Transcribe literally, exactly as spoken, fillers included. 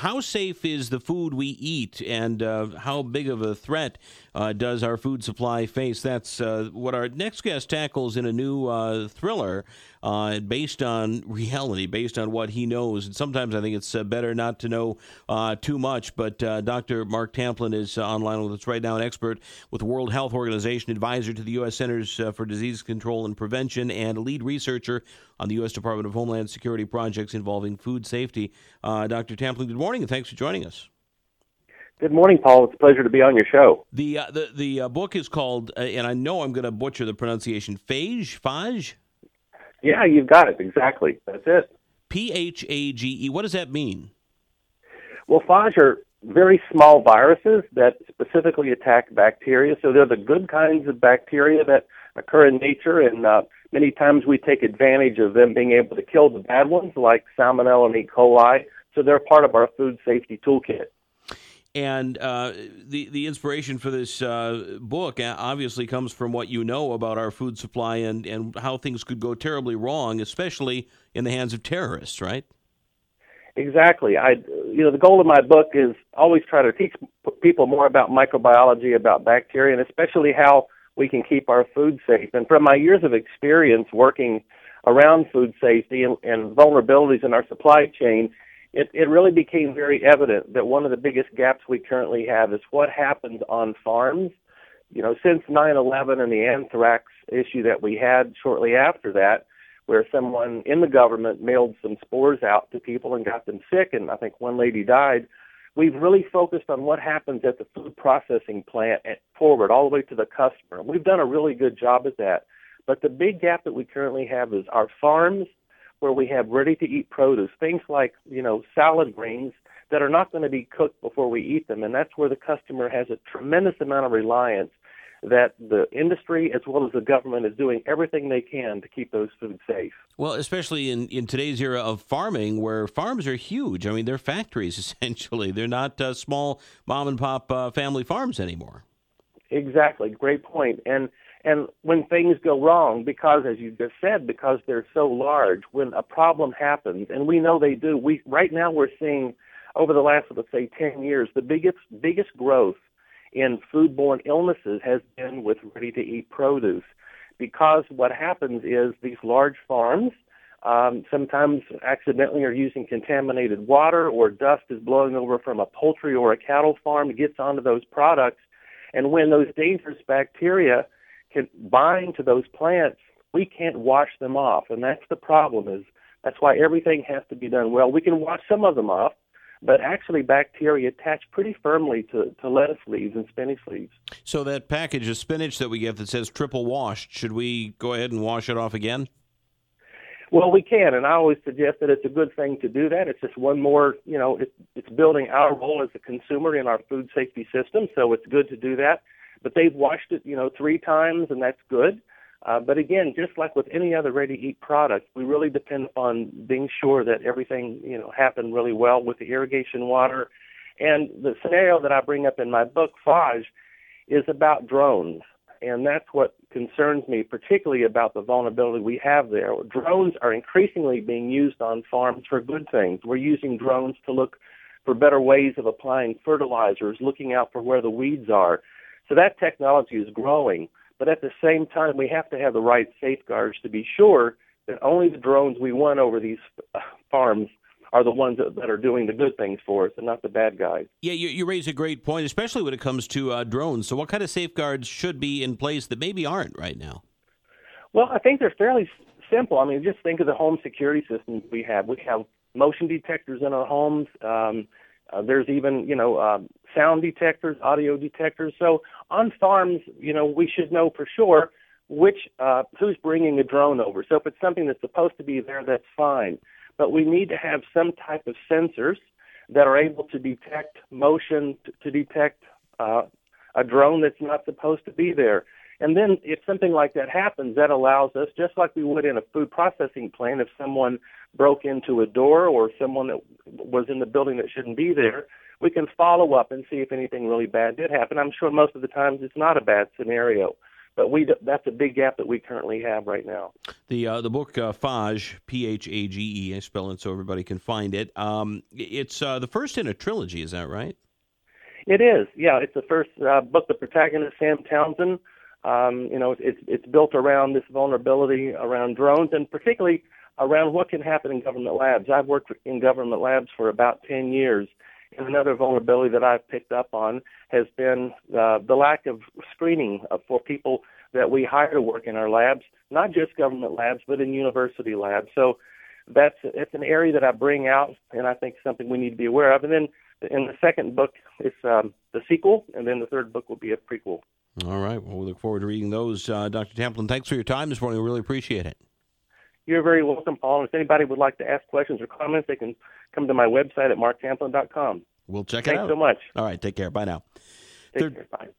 how safe is the food we eat, and uh, how big of a threat uh, does our food supply face? That's uh, what our next guest tackles in a new uh, thriller uh, based on reality, based on what he knows. And sometimes I think it's uh, better not to know uh, too much. But uh, Doctor Mark Tamplin is uh, online with us right now, an expert with the World Health Organization, advisor to the U S Centers uh, for Disease Control and Prevention, and a lead researcher on the U S Department of Homeland Security projects involving food safety. Uh, Doctor Tamplin, good morning, and thanks for joining us. Good morning, Paul. It's a pleasure to be on your show. The uh, the the uh, book is called, uh, and I know I'm going to butcher the pronunciation, Phage? Phage? Yeah, you've got it. Exactly. That's it. P H A G E. What does that mean? Well, phage are very small viruses that specifically attack bacteria. So they're the good kinds of bacteria that occur in nature, and uh, many times we take advantage of them being able to kill the bad ones like Salmonella and E. coli. So they're part of our food safety toolkit. And uh, the the inspiration for this uh, book obviously comes from what you know about our food supply and, and how things could go terribly wrong, especially in the hands of terrorists, right? Exactly. I, you know, the goal of my book is always try to teach people more about microbiology, about bacteria, and especially how we can keep our food safe. And from my years of experience working around food safety and, and vulnerabilities in our supply chain, It, it really became very evident that one of the biggest gaps we currently have is what happens on farms. You know, since nine eleven and the anthrax issue that we had shortly after that, where someone in the government mailed some spores out to people and got them sick, and I think one lady died, we've really focused on what happens at the food processing plant and forward, all the way to the customer. We've done a really good job at that. But the big gap that we currently have is our farms, where we have ready-to-eat produce, things like, you know, salad greens that are not going to be cooked before we eat them. And that's where the customer has a tremendous amount of reliance that the industry as well as the government is doing everything they can to keep those foods safe. Well, especially in, in today's era of farming, where farms are huge. I mean, they're factories, essentially. They're not uh, small mom-and-pop uh, family farms anymore. Exactly. Great point. And And when things go wrong, because, as you just said, because they're so large, when a problem happens, and we know they do, we right now we're seeing over the last, let's say, ten years, the biggest biggest growth in foodborne illnesses has been with ready-to-eat produce. Because what happens is these large farms um, sometimes accidentally are using contaminated water, or dust is blowing over from a poultry or a cattle farm, it gets onto those products. And when those dangerous bacteria can bind to those plants, we can't wash them off, and that's the problem. Is that's why everything has to be done well. We can wash some of them off, but actually bacteria attach pretty firmly to, to lettuce leaves and spinach leaves. So that package of spinach that we get that says triple washed, should we go ahead and wash it off again? Well, we can, and I always suggest that it's a good thing to do that. It's just one more, you know, it, it's building our role as a consumer in our food safety system, so it's good to do that. But they've washed it, you know, three times, and that's good. Uh, but again, just like with any other ready-to-eat product, we really depend upon being sure that everything, you know, happened really well with the irrigation water. And the scenario that I bring up in my book, Phage, is about drones. And that's what concerns me, particularly about the vulnerability we have there. Drones are increasingly being used on farms for good things. We're using drones to look for better ways of applying fertilizers, looking out for where the weeds are. So that technology is growing, but at the same time, we have to have the right safeguards to be sure that only the drones we want over these farms are the ones that, that are doing the good things for us and not the bad guys. Yeah, you, you raise a great point, especially when it comes to uh, drones. So what kind of safeguards should be in place that maybe aren't right now? Well, I think they're fairly simple. I mean, just think of the home security systems we have. We have motion detectors in our homes. Um, Uh, there's even, you know, uh, sound detectors, audio detectors. So on farms, you know, we should know for sure which uh, who's bringing a drone over. So if it's something that's supposed to be there, that's fine. But we need to have some type of sensors that are able to detect motion, to, to detect uh, a drone that's not supposed to be there. And then if something like that happens, that allows us, just like we would in a food processing plant, if someone broke into a door or someone that was in the building that shouldn't be there, we can follow up and see if anything really bad did happen. I'm sure most of the times it's not a bad scenario. but we that's a big gap that we currently have right now. The uh, the book uh, Phage, P H A G E, I spell it so everybody can find it. Um, it's uh, the first in a trilogy, is that right? It is, yeah. It's the first uh, book. The protagonist, Sam Townsend, um, you know, it's it's built around this vulnerability around drones, and particularly around what can happen in government labs. I've worked in government labs for about ten years, and another vulnerability that I've picked up on has been uh, the lack of screening uh, for people that we hire to work in our labs, not just government labs, but in university labs. So that's it's an area that I bring out, and I think something we need to be aware of. And then in the second book, it's um, the sequel, and then the third book will be a prequel. All right. Well, we look forward to reading those. Uh, Doctor Tamplin, thanks for your time this morning. We really appreciate it. You're very welcome, Paul. And if anybody would like to ask questions or comments, they can come to my website at mark tamplin dot com. We'll check it Thanks out. so much. All right. Take care. Bye now. Take Third, care. Bye.